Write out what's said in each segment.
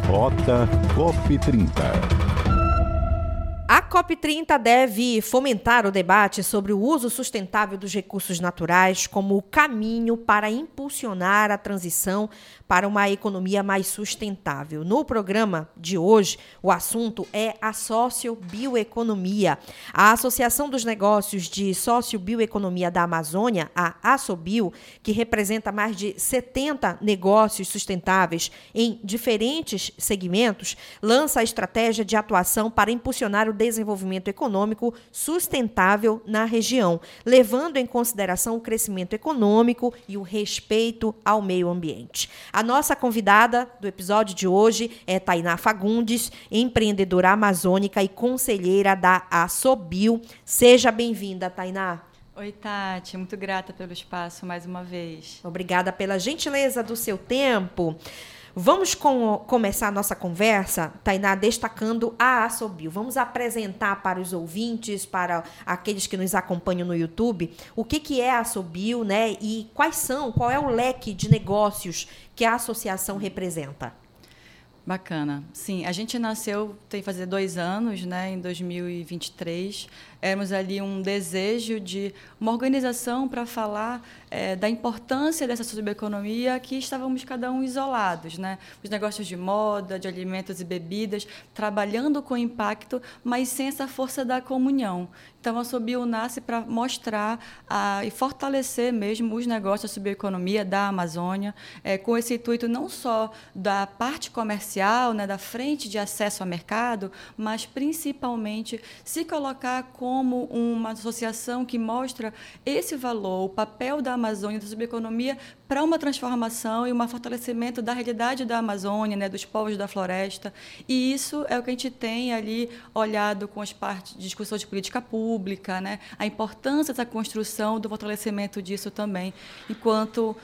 Rota COP30. A COP30 deve fomentar o debate sobre o uso sustentável dos recursos naturais como o caminho para impulsionar a transição para uma economia mais sustentável. No programa de hoje, o assunto é a sociobioeconomia. A Associação dos Negócios de Sociobioeconomia da Amazônia, a Assobio, que representa mais de 70 negócios sustentáveis em diferentes segmentos, lança a estratégia de atuação para impulsionar o desenvolvimento econômico sustentável na região, levando em consideração o crescimento econômico e o respeito ao meio ambiente. A nossa convidada do episódio de hoje é Tainá Fagundes, empreendedora amazônica e conselheira da Assobio. Seja bem-vinda, Tainá. Oi, Tati. Muito grata pelo espaço mais uma vez. Obrigada pela gentileza do seu tempo. Vamos começar a nossa conversa, Tainá, destacando a Assobio. Vamos apresentar para os ouvintes, para aqueles que nos acompanham no YouTube, o que é a Assobio, né? E qual é o leque de negócios que a associação representa? Bacana. Sim, a gente nasceu, tem que fazer 2 anos, né, em 2023. Éramos ali um desejo de uma organização para falar da importância dessa socioeconomia, que estávamos cada um isolados, né? Os negócios de moda, de alimentos e bebidas, trabalhando com impacto, mas sem essa força da comunhão. Então, a Assobio nasce para mostrar e fortalecer mesmo os negócios da socioeconomia da Amazônia, com esse intuito não só da parte comercial, né, da frente de acesso ao mercado, mas principalmente se colocar como uma associação que mostra esse valor, o papel da Amazônia, da socioeconomia, para uma transformação e um fortalecimento da realidade da Amazônia, né, dos povos da floresta. E isso é o que a gente tem ali olhado com as partes de discussão de política pública, né, a importância dessa construção, do fortalecimento disso também, enquanto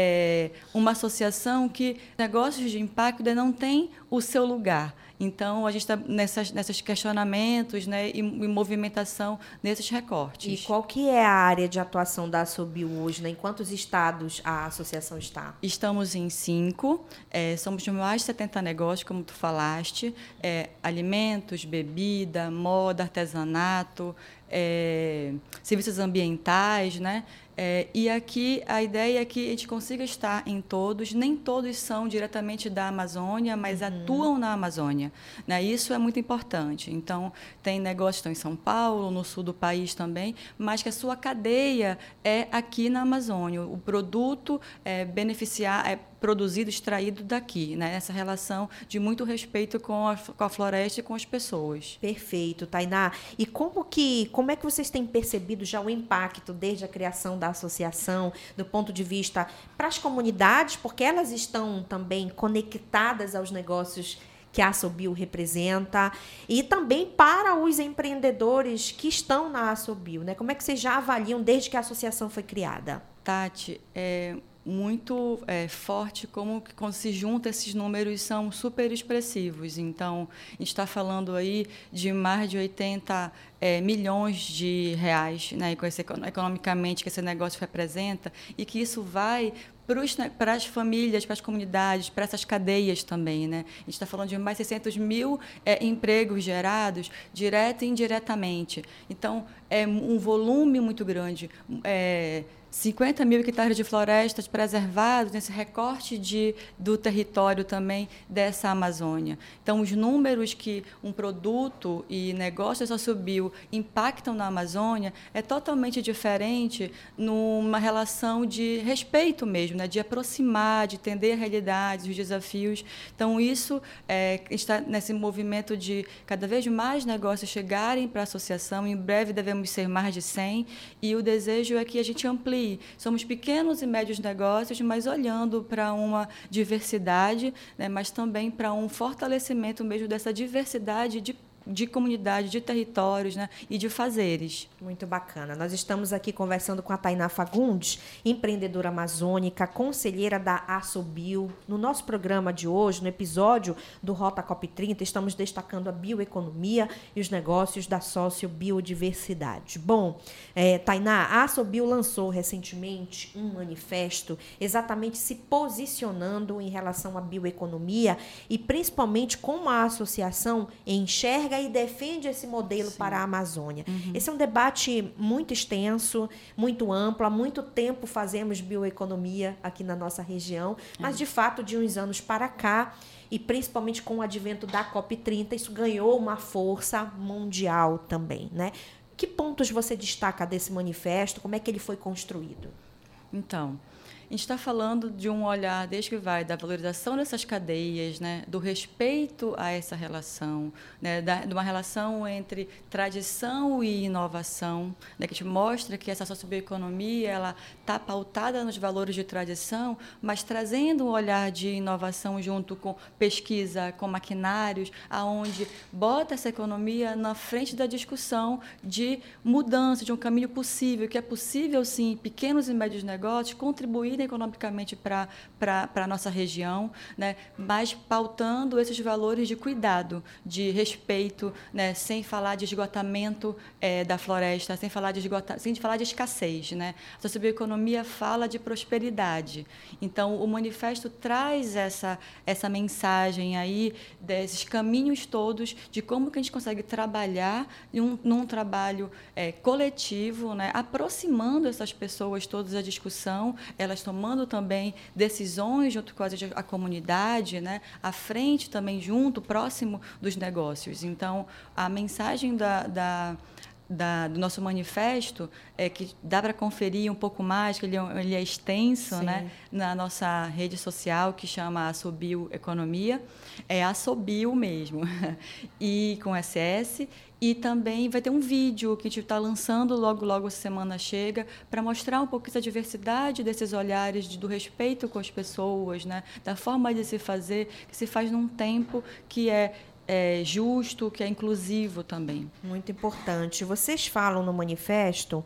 uma associação que negócios de impacto ainda não tem o seu lugar. Então, a gente está nesses questionamentos, né, e movimentação nesses recortes. E qual que é a área de atuação da Assobio hoje, né? Em quantos estados a associação está? Estamos em 5, somos de mais de 70 negócios, como tu falaste, alimentos, bebida, moda, artesanato, serviços ambientais, né? E aqui a ideia é que a gente consiga estar em todos. Nem todos são diretamente da Amazônia, mas atuam na Amazônia, né? Isso é muito importante. Então, tem negócios que estão em São Paulo, no sul do país também, mas que a sua cadeia é aqui na Amazônia. O produto é produzido, extraído daqui, né? Essa relação de muito respeito com a floresta e com as pessoas. Perfeito, Tainá. E como é que vocês têm percebido já o impacto desde a criação da associação, do ponto de vista para as comunidades, porque elas estão também conectadas aos negócios que a Assobio representa, e também para os empreendedores que estão na Assobio, né? Como é que vocês já avaliam desde que a associação foi criada? Tati, muito forte como que quando se junta esses números são super expressivos. Então, a gente está falando aí de mais de 80 milhões de reais, né, economicamente, que esse negócio representa, e que isso vai para as famílias, para as comunidades, para essas cadeias também, né? A gente está falando de mais 600 mil empregos gerados, direto e indiretamente. Então, é um volume muito grande. 50 mil hectares de florestas preservados nesse recorte do território também dessa Amazônia. Então, os números que um produto e negócios da Assobio impactam na Amazônia é totalmente diferente numa relação de respeito mesmo, né? De aproximar, de entender a realidade, os desafios. Então, isso está nesse movimento de cada vez mais negócios chegarem para a associação. Em breve devemos ser mais de 100, e o desejo é que a gente amplie. Somos pequenos e médios negócios, mas olhando para uma diversidade, né, mas também para um fortalecimento mesmo dessa diversidade de de comunidade, de territórios, né, e de fazeres. Muito bacana. Nós estamos aqui conversando com a Tainá Fagundes, empreendedora amazônica, conselheira da Assobio. No nosso programa de hoje, no episódio do Rota COP30, estamos destacando a bioeconomia e os negócios da sociobiodiversidade. Bom, Tainá, a Assobio lançou recentemente um manifesto exatamente se posicionando em relação à bioeconomia e principalmente como a associação enxerga e defende esse modelo para a Amazônia. Esse é um debate muito extenso, muito amplo. Há muito tempo fazemos bioeconomia aqui na nossa região, mas, de fato, de uns anos para cá, e principalmente com o advento da COP30, isso ganhou uma força mundial também, né? Que pontos você destaca desse manifesto? Como é que ele foi construído? Então, a gente está falando de um olhar, desde que vai da valorização dessas cadeias, né, do respeito a essa relação, né, de uma relação entre tradição e inovação, né, que a gente mostra que essa sociobioeconomia ela está pautada nos valores de tradição, mas trazendo um olhar de inovação junto com pesquisa, com maquinários, aonde bota essa economia na frente da discussão de mudança, de um caminho possível, que é possível, sim, pequenos e médios negócios contribuírem economicamente para a nossa região, né, mas pautando esses valores de cuidado, de respeito, né, sem falar de esgotamento da floresta, sem falar de escassez, né? A sociobioeconomia fala de prosperidade. Então, o manifesto traz essa mensagem aí, desses caminhos todos, de como que a gente consegue trabalhar num trabalho coletivo, né, aproximando essas pessoas todas à discussão, elas tomando também decisões junto com a comunidade, né, à frente também, junto, próximo dos negócios. Então, a mensagem do nosso manifesto que dá para conferir um pouco mais, que ele é extenso, né, na nossa rede social, que chama Assobio Economia, é Assobio mesmo, e com SS. E também vai ter um vídeo que a gente está lançando logo essa semana chega, para mostrar um pouco essa diversidade desses olhares, do respeito com as pessoas, né, da forma de se fazer, que se faz num tempo que é justo, que é inclusivo também. Muito importante. Vocês falam no manifesto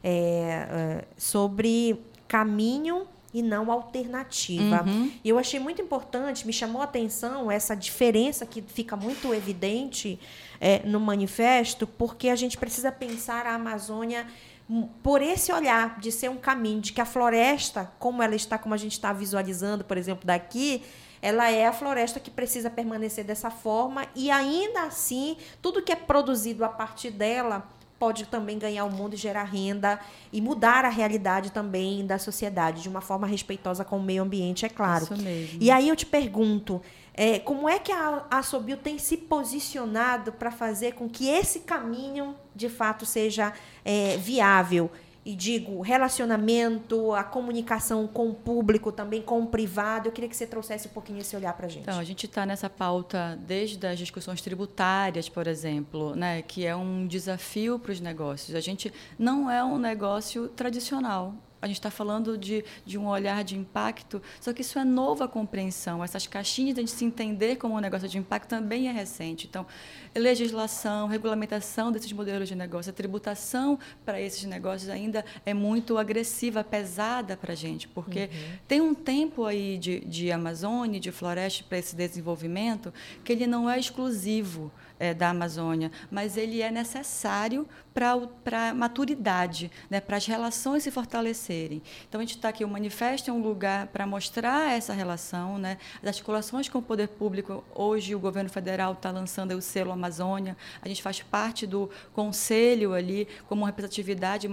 sobre caminho e não alternativa. E eu achei muito importante, me chamou a atenção essa diferença que fica muito evidente no manifesto, porque a gente precisa pensar a Amazônia por esse olhar de ser um caminho, de que a floresta, como a gente está visualizando, por exemplo, daqui, ela é a floresta que precisa permanecer dessa forma e, ainda assim, tudo que é produzido a partir dela pode também ganhar o mundo e gerar renda e mudar a realidade também da sociedade, de uma forma respeitosa com o meio ambiente, é claro. Isso mesmo. E aí eu te pergunto, como é que a Assobio tem se posicionado para fazer com que esse caminho, de fato, seja viável? E digo, relacionamento, a comunicação com o público, também com o privado. Eu queria que você trouxesse um pouquinho esse olhar para a gente. Então, a gente está nessa pauta desde as discussões tributárias, por exemplo, né, que é um desafio para os negócios. A gente não é um negócio tradicional. A gente está falando de um olhar de impacto, só que isso é nova compreensão. Essas caixinhas de a gente se entender como um negócio de impacto também é recente. Então, legislação, regulamentação desses modelos de negócio, a tributação para esses negócios ainda é muito agressiva, pesada para a gente, porque tem um tempo aí de Amazônia, de floresta para esse desenvolvimento, que ele não é exclusivo da Amazônia, mas ele é necessário para a maturidade, né, para as relações se fortalecerem. Então, a gente está aqui, o manifesto é um lugar para mostrar essa relação, né, as articulações com o poder público. Hoje, o governo federal está lançando o selo Amazônia, a gente faz parte do conselho ali, como representatividade,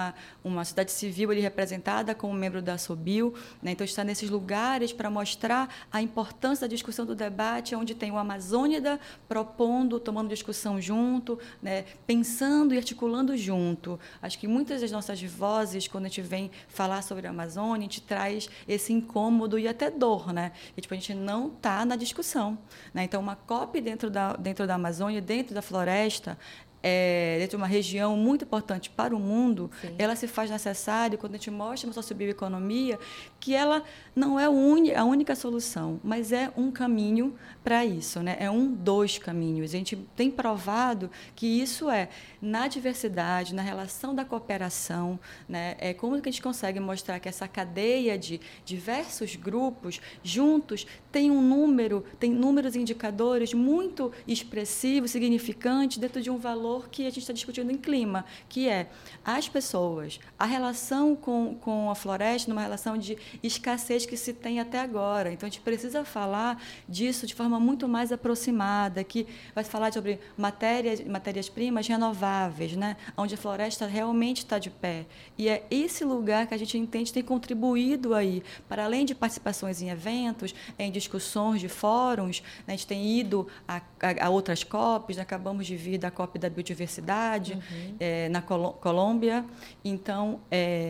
uma sociedade civil ali representada como membro da Assobio, né, então, está nesses lugares para mostrar a importância da discussão do debate, onde tem o Amazônida propondo, tomando discussão junto, né, pensando e articulando junto. Acho que muitas das nossas vozes, quando a gente vem falar sobre a Amazônia, a gente traz esse incômodo e até dor, né? E, tipo, a gente não está na discussão, né? Então, uma COP dentro da Amazônia, dentro da floresta, dentro de uma região muito importante para o mundo, Sim. ela se faz necessária quando a gente mostra na sociobioeconomia que ela não é a única solução, mas é um caminho para isso, né? É um dos caminhos. A gente tem provado que isso na diversidade, na relação da cooperação, né? Como que a gente consegue mostrar que essa cadeia de diversos grupos juntos tem números e indicadores muito expressivos, significantes, dentro de um valor que a gente está discutindo em clima, que é as pessoas, a relação com a floresta, numa relação de escassez que se tem até agora. Então, a gente precisa falar disso de forma muito mais aproximada, que vai falar sobre matérias-primas renováveis, né? Onde a floresta realmente está de pé. E é esse lugar que a gente entende tem contribuído aí, para além de participações em eventos, em discussões de fóruns, né? A gente tem ido a outras COPs, né? Acabamos de vir da COP da biodiversidade, na Colômbia. Então,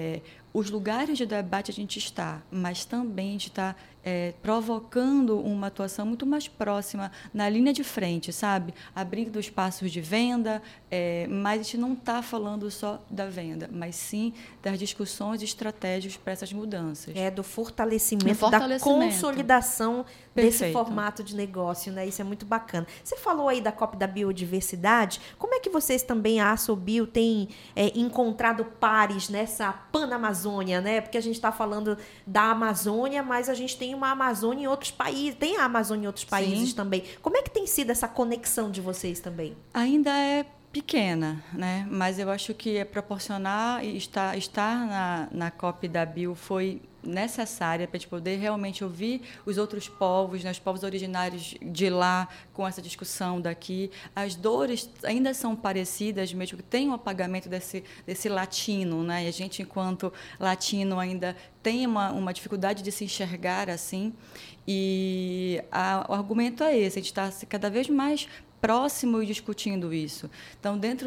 os lugares de debate a gente está, mas também a gente está provocando uma atuação muito mais próxima na linha de frente, sabe? Abrindo espaços de venda, mas a gente não está falando só da venda, mas sim das discussões e estratégias para essas mudanças. Do fortalecimento, da consolidação desse Perfeito. Formato de negócio, né? Isso é muito bacana. Você falou aí da COP da biodiversidade. Como é que vocês também, a ASSOBio, têm encontrado pares nessa Panamazônia, né? Porque a gente está falando da Amazônia, mas a gente tem uma Amazônia em outros países, tem a Amazônia em outros países Sim. também. Como é que tem sido essa conexão de vocês também? Ainda é pequena, né? Mas eu acho que é proporcionar e estar na COP da Bio foi necessária para a gente poder realmente ouvir os outros povos, né, os povos originários de lá, com essa discussão daqui. As dores ainda são parecidas, mesmo que tem um apagamento desse latino, né? E a gente, enquanto latino, ainda tem uma dificuldade de se enxergar assim. E o argumento é esse, a gente está cada vez mais próximo e discutindo isso. Então, dentro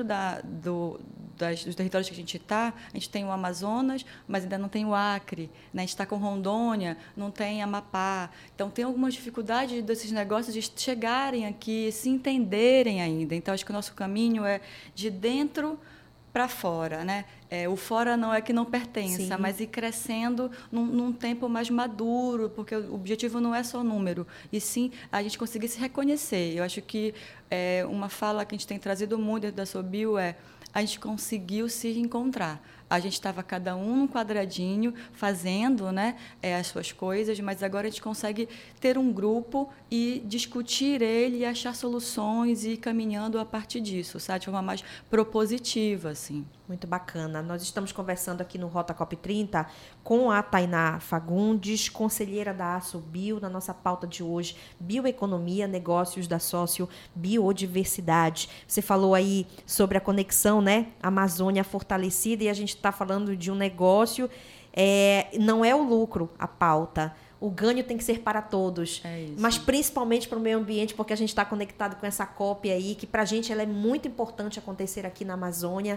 dos territórios que a gente tem o Amazonas, mas ainda não tem o Acre, né? A gente está com Rondônia, não tem Amapá. Então, tem algumas dificuldades desses negócios de chegarem aqui, se entenderem ainda. Então, acho que o nosso caminho é de dentro para fora, né? O fora não é que não pertença, mas ir crescendo num tempo mais maduro, porque o objetivo não é só número, e sim a gente conseguir se reconhecer. Eu acho que uma fala que a gente tem trazido muito dentro da ASSOBio a gente conseguiu se encontrar. A gente estava cada um num quadradinho, fazendo, né, as suas coisas, mas agora a gente consegue ter um grupo e discutir ele e achar soluções e ir caminhando a partir disso, sabe? De forma mais propositiva, assim. Muito bacana. Nós estamos conversando aqui no Rota COP 30 com a Tainá Fagundes, conselheira da ASSOBio, na nossa pauta de hoje, bioeconomia, negócios da sociobiodiversidade. Você falou aí sobre a conexão, né? Amazônia fortalecida, e a gente está falando de um negócio, não é o lucro a pauta. O ganho tem que ser para todos, mas principalmente para o meio ambiente, porque a gente está conectado com essa COP aí, que para a gente ela é muito importante acontecer aqui na Amazônia.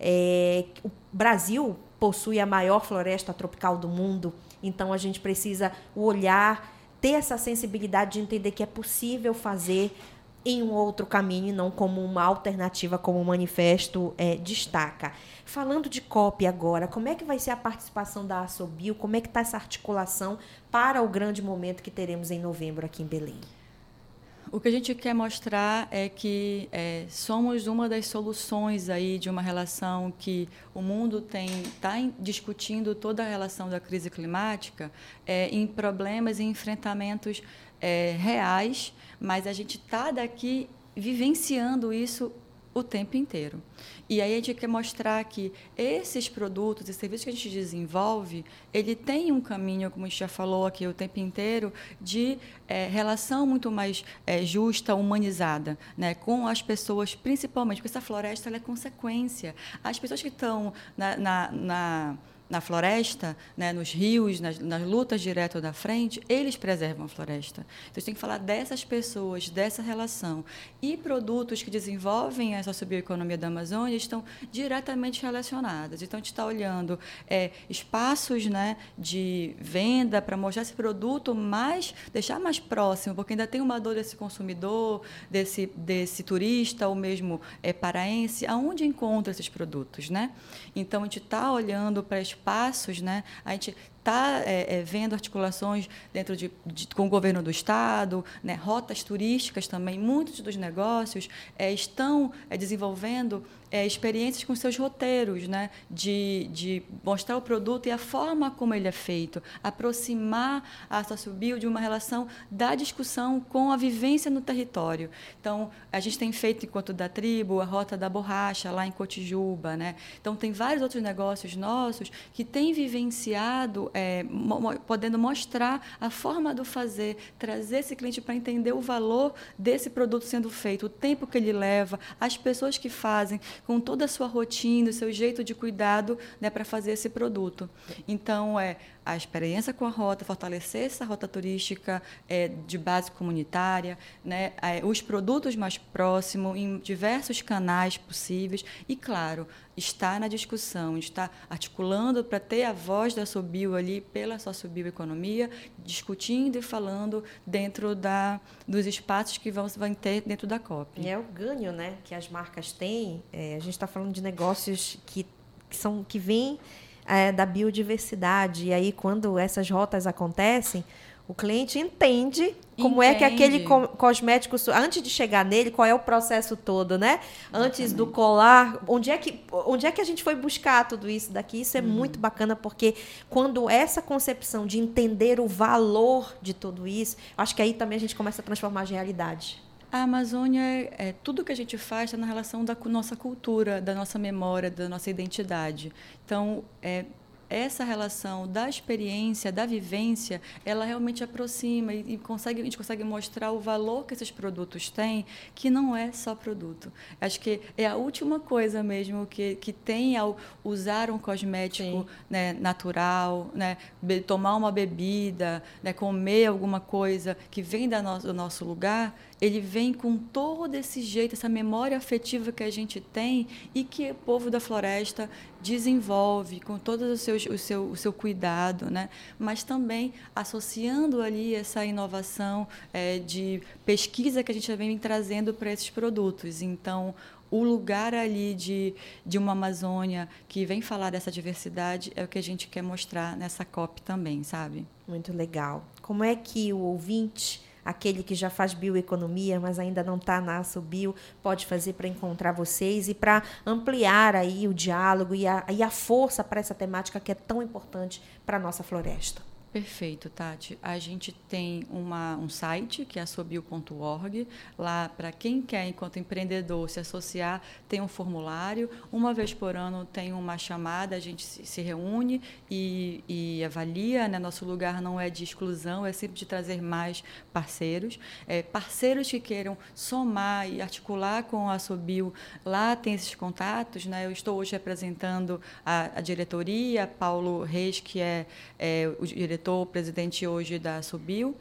O Brasil possui a maior floresta tropical do mundo, então a gente precisa olhar, ter essa sensibilidade de entender que é possível fazer em um outro caminho e não como uma alternativa, como o manifesto destaca. Falando de COP agora, como é que vai ser a participação da ASSOBio? Como é que está essa articulação para o grande momento que teremos em novembro aqui em Belém? O que a gente quer mostrar é que somos uma das soluções aí de uma relação que o mundo está discutindo toda a relação da crise climática em problemas e enfrentamentos reais, mas a gente está daqui vivenciando isso o tempo inteiro. E aí a gente quer mostrar que esses produtos e serviços que a gente desenvolve, ele tem um caminho, como a gente já falou aqui o tempo inteiro, de relação muito mais justa, humanizada, né, com as pessoas, principalmente, porque essa floresta ela é consequência. As pessoas que estão na floresta, né, nos rios, nas lutas direto da frente, eles preservam a floresta. Então, a gente tem que falar dessas pessoas, dessa relação. E produtos que desenvolvem essa sociobioeconomia da Amazônia estão diretamente relacionados. Então, a gente está olhando espaços, né, de venda para mostrar esse produto, deixar mais próximo, porque ainda tem uma dor desse consumidor, desse turista, ou mesmo paraense, aonde encontra esses produtos, né? Então, a gente está olhando para espaços, né? A gente está vendo articulações dentro com o governo do Estado, né? Rotas turísticas também. Muitos dos negócios estão desenvolvendo experiências com seus roteiros, né? De mostrar o produto e a forma como ele é feito, aproximar a sociobio de uma relação da discussão com a vivência no território. Então, a gente tem feito, enquanto da tribo, a Rota da Borracha, lá em Cotijuba, né? Então, tem vários outros negócios nossos que têm vivenciado, podendo mostrar a forma do fazer, trazer esse cliente para entender o valor desse produto sendo feito, o tempo que ele leva, as pessoas que fazem, com toda a sua rotina, o seu jeito de cuidado, né, para fazer esse produto. Então, a experiência com a rota, fortalecer essa rota turística de base comunitária, né, os produtos mais próximos, em diversos canais possíveis, e, claro, estar na discussão, estar articulando para ter a voz da Sobio ali, pela sociobioeconomia, discutindo e falando dentro dos espaços que vão ter dentro da COP. É o ganho, né, que as marcas têm. A gente está falando de negócios que vêm da biodiversidade. E aí, quando essas rotas acontecem, o cliente entende como é que aquele cosmético, antes de chegar nele, qual é o processo todo, né? Antes do colar, onde é que a gente foi buscar tudo isso daqui? Isso é muito bacana, porque quando essa concepção de entender o valor de tudo isso, acho que aí também a gente começa a transformar as realidades. A Amazônia, tudo que a gente faz está na relação da nossa cultura, da nossa memória, da nossa identidade. Então, essa relação da experiência, da vivência, ela realmente aproxima e a gente consegue mostrar o valor que esses produtos têm, que não é só produto. Acho que é a última coisa mesmo que tem ao usar um cosmético, né, natural, né, tomar uma bebida, né, comer alguma coisa que vem do nosso lugar. Ele vem com todo esse jeito, essa memória afetiva que a gente tem e que o povo da floresta desenvolve com todo o seu cuidado, né? Mas também associando ali essa inovação de pesquisa que a gente vem trazendo para esses produtos. Então, o lugar ali de uma Amazônia que vem falar dessa diversidade é o que a gente quer mostrar nessa COP também, sabe? Muito legal. Como é que o ouvinte, aquele que já faz bioeconomia, mas ainda não está na Asobio, pode fazer para encontrar vocês e para ampliar aí o diálogo e a força para essa temática que é tão importante para a nossa floresta? Perfeito, Tati. A gente tem um site, que é asobio.org. Lá, para quem quer, enquanto empreendedor, se associar, tem um formulário. Uma vez por ano tem uma chamada, a gente se reúne e avalia, né? Nosso lugar não é de exclusão, é sempre de trazer mais parceiros. Parceiros que queiram somar e articular com a Asobio, lá tem esses contatos, né? Eu estou hoje representando a diretoria, Paulo Reis, que é o diretor, presidente hoje da Asobio,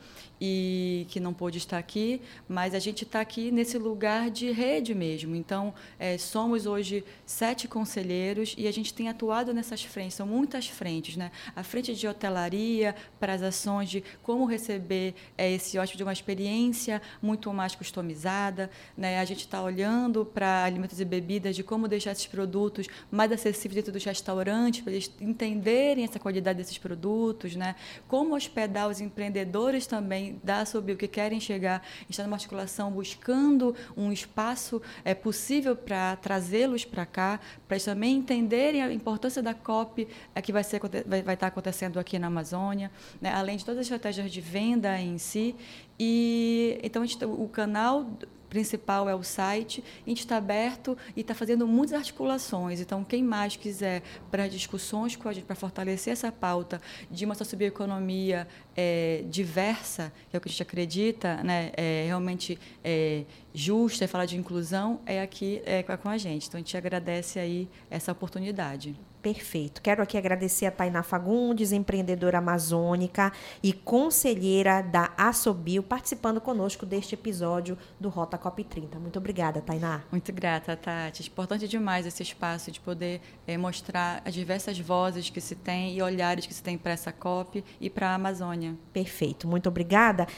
e que não pôde estar aqui, mas a gente está aqui nesse lugar de rede mesmo. Então, somos hoje 7 conselheiros e a gente tem atuado nessas frentes, são muitas frentes, né? A frente de hotelaria, para as ações de como receber esse hóspede de uma experiência muito mais customizada, né? A gente está olhando para alimentos e bebidas, de como deixar esses produtos mais acessíveis dentro dos restaurantes, para eles entenderem essa qualidade desses produtos, né? Como hospedar os empreendedores também da Asobio que querem chegar, está numa articulação buscando um espaço possível para trazê-los para cá, para eles também entenderem a importância da COP que vai estar acontecendo aqui na Amazônia, né? Além de todas as estratégias de venda em si. E então o canal principal é o site, a gente está aberto e está fazendo muitas articulações. Então, quem mais quiser para discussões com a gente, para fortalecer essa pauta de uma socioeconomia diversa, que é o que a gente acredita, né, realmente justa, e falar de inclusão, aqui com a gente. Então, a gente agradece aí essa oportunidade. Perfeito. Quero aqui agradecer a Tainá Fagundes, empreendedora amazônica e conselheira da Assobio, participando conosco deste episódio do Rota COP30. Muito obrigada, Tainá. Muito grata, Tati. Importante demais esse espaço de poder mostrar as diversas vozes que se tem e olhares que se tem para essa COP e para a Amazônia. Perfeito. Muito obrigada.